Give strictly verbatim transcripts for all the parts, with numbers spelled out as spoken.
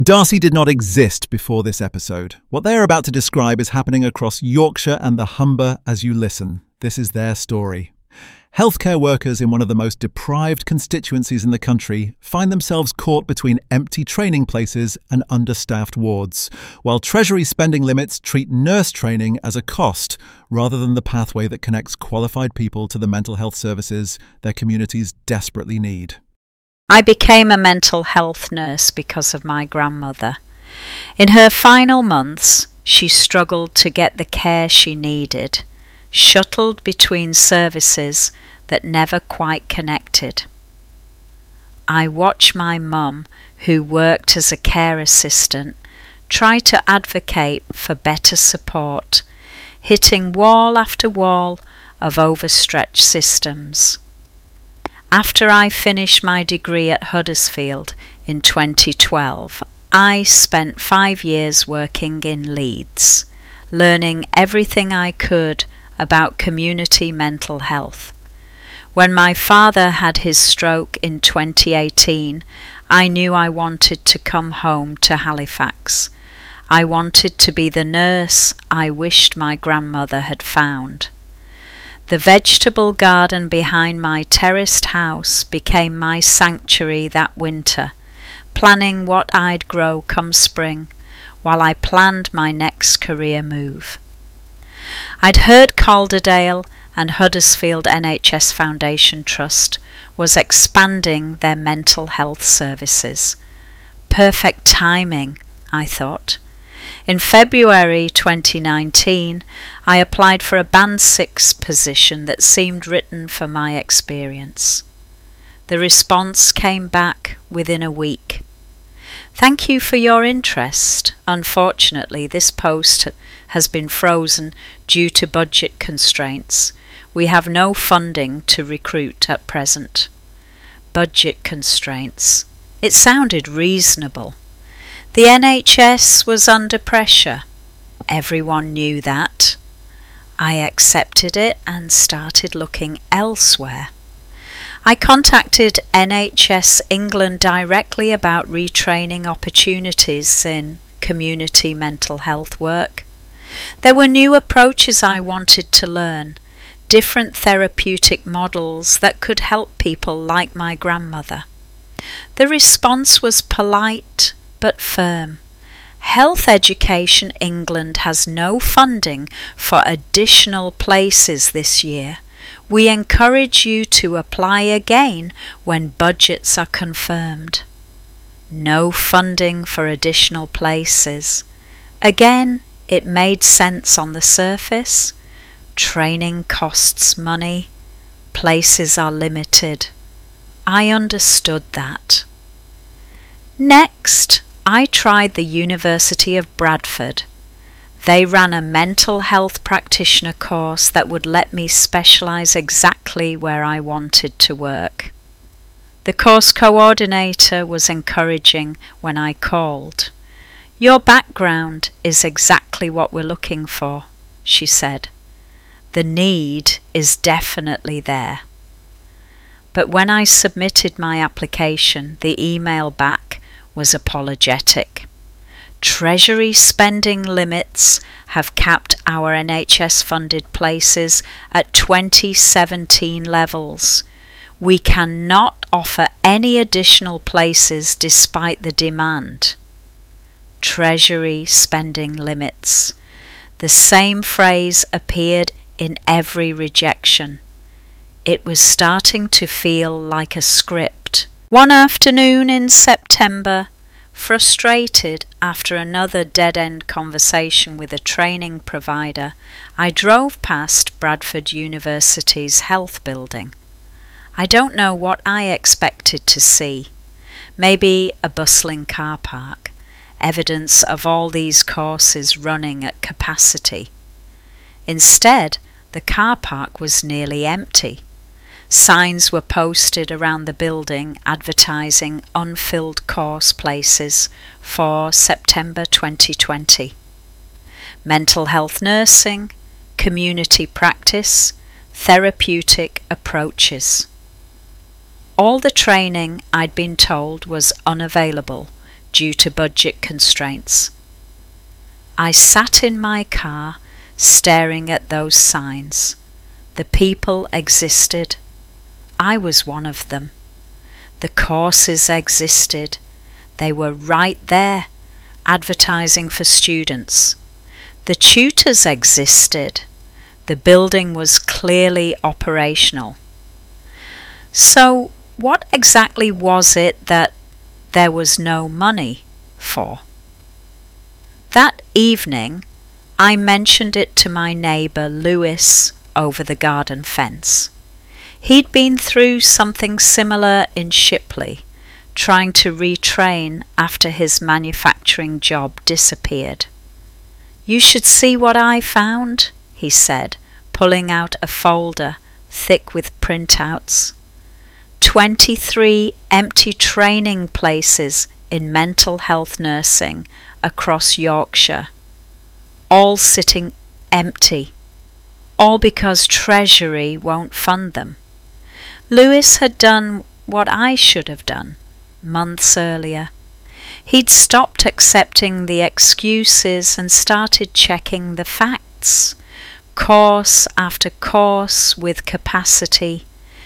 Darcy did not exist before this episode. What they are about to describe is happening across Yorkshire and the Humber as you listen. This is their story. Healthcare workers in one of the most deprived constituencies in the country find themselves caught between empty training places and understaffed wards, while Treasury spending limits treat nurse training as a cost rather than the pathway that connects qualified people to the mental health services their communities desperately need. I became a mental health nurse because of my grandmother. In her final months, she struggled to get the care she needed, shuttled between services that never quite connected. I watched my mum, who worked as a care assistant, try to advocate for better support, hitting wall after wall of overstretched systems. After I finished my degree at Huddersfield in twenty twelve, I spent five years working in Leeds, learning everything I could about community mental health. When my father had his stroke in twenty eighteen, I knew I wanted to come home to Halifax. I wanted to be the nurse I wished my grandmother had found. The vegetable garden behind my terraced house became my sanctuary that winter, planning what I'd grow come spring, while I planned my next career move. I'd heard Calderdale and Huddersfield N H S Foundation Trust was expanding their mental health services. Perfect timing, I thought. In February twenty nineteen, I applied for a Band six position that seemed written for my experience. The response came back within a week. Thank you for your interest. Unfortunately, this post has been frozen due to budget constraints. We have no funding to recruit at present. Budget constraints. It sounded reasonable. The N H S was under pressure. Everyone knew that. I accepted it and started looking elsewhere. I contacted N H S England directly about retraining opportunities in community mental health work. There were new approaches I wanted to learn, different therapeutic models that could help people like my grandmother. The response was polite but firm. Health Education England has no funding for additional places this year. We encourage you to apply again when budgets are confirmed. No funding for additional places. Again, it made sense on the surface. Training costs money. Places are limited. I understood that. Next, I tried the University of Bradford. They ran a mental health practitioner course that would let me specialise exactly where I wanted to work. The course coordinator was encouraging when I called. Your background is exactly what we're looking for, she said. The need is definitely there. But when I submitted my application, the email back was apologetic. Treasury spending limits have capped our N H S-funded places at twenty seventeen levels. We cannot offer any additional places despite the demand. Treasury spending limits. The same phrase appeared in every rejection. It was starting to feel like a script. One afternoon in September, frustrated after another dead-end conversation with a training provider, I drove past Bradford University's health building. I don't know what I expected to see. Maybe a bustling car park, evidence of all these courses running at capacity. Instead, the car park was nearly empty. Signs were posted around the building advertising unfilled course places for September twenty twenty. Mental health nursing, community practice, therapeutic approaches. All the training I'd been told was unavailable due to budget constraints. I sat in my car staring at those signs. The people existed. I was one of them. The courses existed. They were right there, advertising for students. The tutors existed. The building was clearly operational. So, what exactly was it that there was no money for? That evening, I mentioned it to my neighbour Lewis over the garden fence. He'd been through something similar in Shipley, trying to retrain after his manufacturing job disappeared. "You should see what I found," he said, pulling out a folder thick with printouts. Twenty-three empty training places in mental health nursing across Yorkshire, all sitting empty, all because Treasury won't fund them. Lewis had done what I should have done months earlier. He'd stopped accepting the excuses and started checking the facts, course after course with capacity,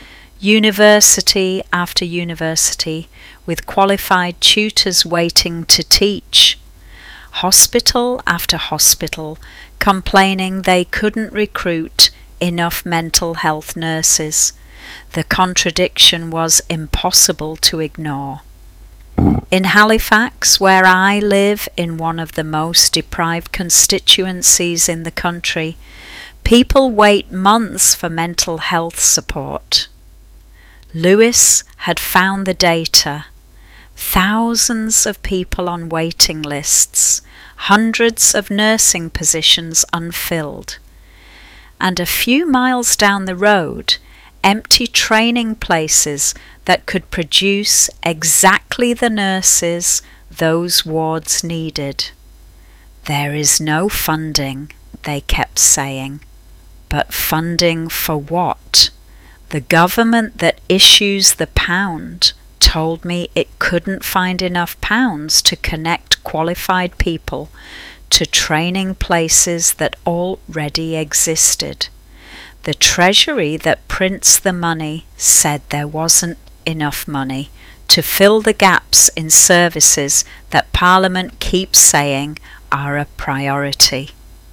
university after university with qualified tutors waiting to teach, hospital after hospital complaining they couldn't recruit enough mental health nurses. The contradiction was impossible to ignore. In Halifax, where I live in one of the most deprived constituencies in the country, people wait months for mental health support. Lewis had found the data. Thousands of people on waiting lists, hundreds of nursing positions unfilled. And a few miles down the road, empty training places that could produce exactly the nurses those wards needed. "There is no funding," they kept saying. But funding for what? The government that issues the pound told me it couldn't find enough pounds to connect qualified people to training places that already existed. The Treasury that prints the money said there wasn't enough money to fill the gaps in services that Parliament keeps saying are a priority.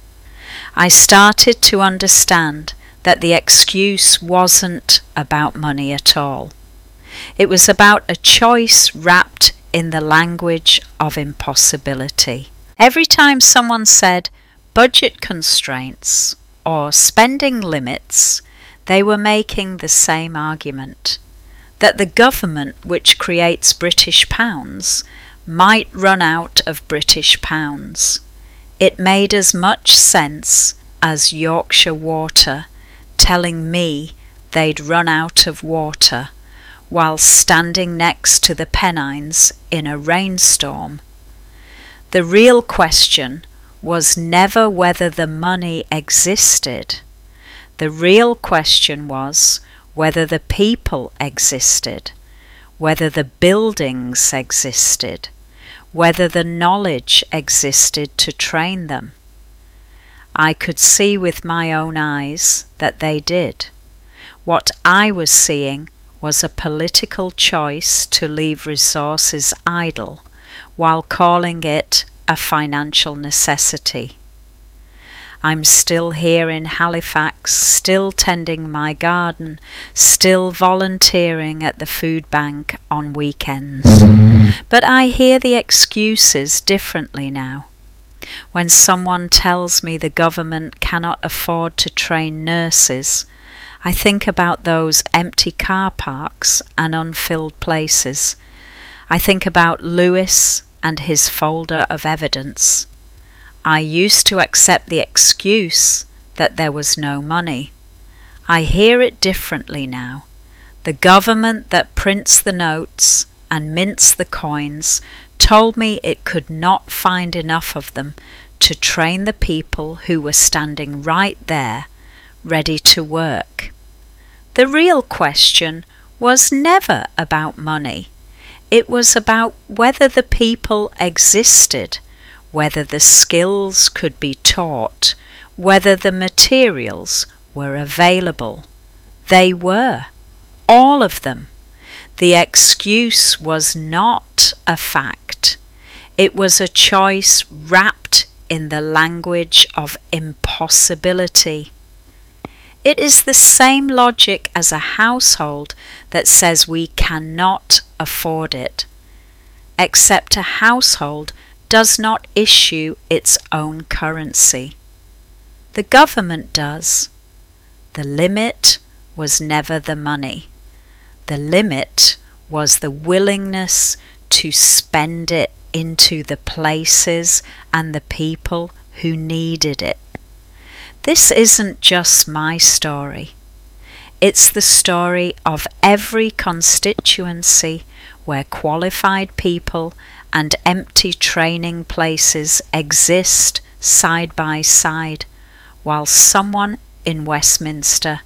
I started to understand that the excuse wasn't about money at all. It was about a choice wrapped in the language of impossibility. Every time someone said budget constraints or spending limits, they were making the same argument, that the government which creates British pounds might run out of British pounds. It made as much sense as Yorkshire Water telling me they'd run out of water while standing next to the Pennines in a rainstorm. The real question was never whether the money existed. The real question was whether the people existed, whether the buildings existed, whether the knowledge existed to train them. I could see with my own eyes that they did. What I was seeing was a political choice to leave resources idle while calling it a financial necessity. I'm still here in Halifax, still tending my garden, still volunteering at the food bank on weekends. But I hear the excuses differently now. When someone tells me the government cannot afford to train nurses, I think about those empty car parks and unfilled places. I think about Lewis and his folder of evidence. I used to accept the excuse that there was no money. I hear it differently now. The government that prints the notes and mints the coins told me it could not find enough of them to train the people who were standing right there, ready to work. The real question was never about money. It was about whether the people existed, whether the skills could be taught, whether the materials were available. They were, all of them. The excuse was not a fact. It was a choice wrapped in the language of impossibility. It is the same logic as a household that says we cannot afford it, except a household does not issue its own currency. The government does. The limit was never the money. The limit was the willingness to spend it into the places and the people who needed it. This isn't just my story. It's the story of every constituency where qualified people and empty training places exist side by side, while someone in Westminster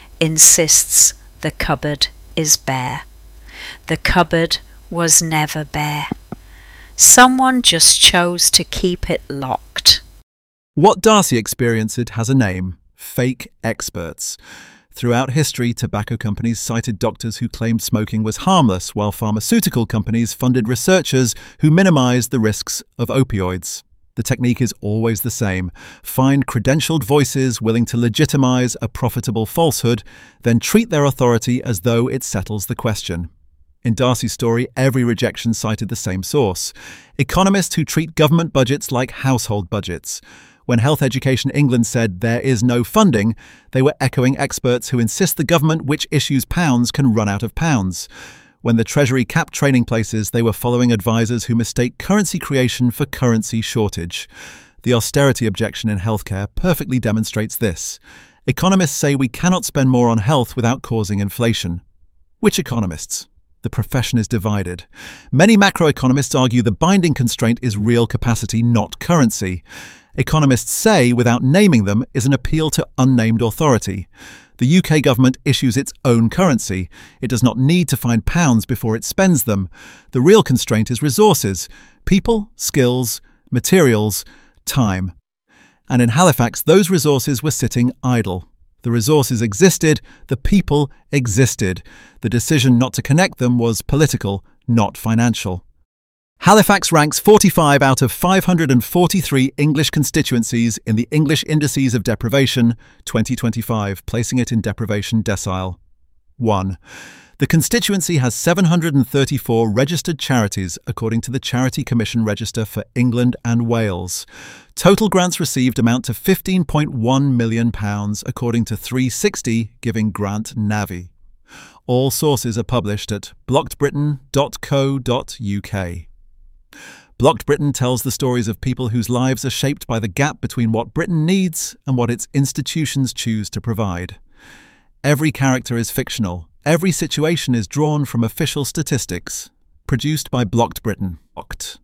insists the cupboard is bare. The cupboard was never bare. Someone just chose to keep it locked. What Darcy experienced has a name: fake experts. Throughout history, tobacco companies cited doctors who claimed smoking was harmless, while pharmaceutical companies funded researchers who minimized the risks of opioids. The technique is always the same. Find credentialed voices willing to legitimize a profitable falsehood, then treat their authority as though it settles the question. In Darcy's story, every rejection cited the same source: economists who treat government budgets like household budgets. When Health Education England said there is no funding, they were echoing experts who insist the government which issues pounds can run out of pounds. When the Treasury capped training places, they were following advisors who mistake currency creation for currency shortage. The austerity objection in healthcare perfectly demonstrates this. Economists say we cannot spend more on health without causing inflation. Which economists? The profession is divided. Many macroeconomists argue the binding constraint is real capacity, not currency. Economists say, without naming them, is an appeal to unnamed authority. The U K government issues its own currency. It does not need to find pounds before it spends them. The real constraint is resources: people, skills, materials, time. And in Halifax, those resources were sitting idle. The resources existed, the people existed. The decision not to connect them was political, not financial. Halifax ranks forty-five out of five hundred forty-three English constituencies in the English Indices of Deprivation twenty twenty-five, placing it in deprivation decile. one. The constituency has seven hundred thirty-four registered charities according to the Charity Commission Register for England and Wales. Total grants received amount to fifteen point one million pounds according to three sixty Giving Grant Navi. All sources are published at blocked britain dot co dot U K. Blocked Britain tells the stories of people whose lives are shaped by the gap between what Britain needs and what its institutions choose to provide. Every character is fictional. Every situation is drawn from official statistics. Produced by Blocked Britain. Blocked.